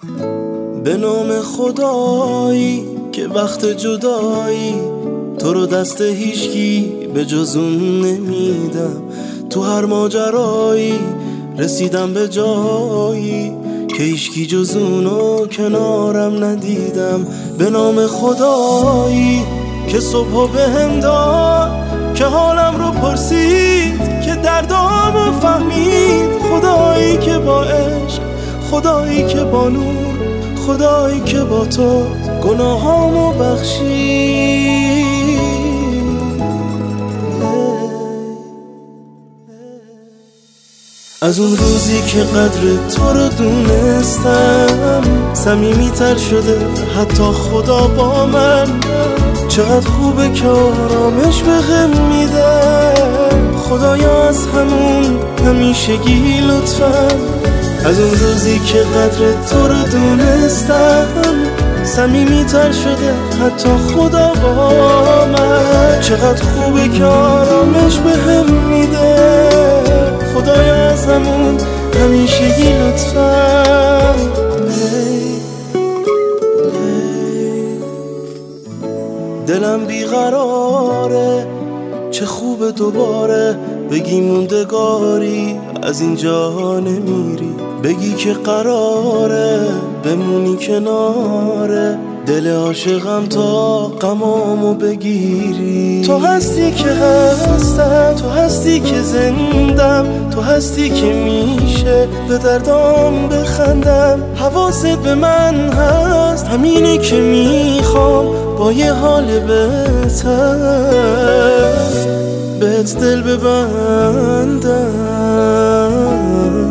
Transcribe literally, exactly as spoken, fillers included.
به نام خدایی که وقت جدایی تو رو دست هیچکی به جز اون نمیدم. تو هر ماجرایی رسیدم به جایی که هیچکی جز اونو کنارم ندیدم. به نام خدایی که صبحو به هم داد، که حالم رو پرسید، که دردامو فهمید. خدایی که با عشق، خدایی که با نور، خدایی که با تو گناهامو بخشید. از اون روزی که قدر تو رو دونستم، صمیمی‌تر شده حتی خدا با من. چقدر خوبه که آرامش بهم میده خدایا، از همون همیشگی لطفاً. از اون روزی که قدر تو رو دونستم، صمیمی‌تر شده حتی خدا با من. چقدر خوبه که آرامش بهم میده خدایا، از همون همیشگی لطفاً. دلم بیقراره، چه خوبه دوباره بگی موندگاری از اینجا نمیری. بگی که قراره بمونی کناره دل عاشقم تا غمامو بگیری. تو هستی که هستم، تو هستی که زندم، تو هستی که میشه به دردام بخندم. حواست به من هست، همینه که میخوام با یه حال بهتر بهت دل ببندم.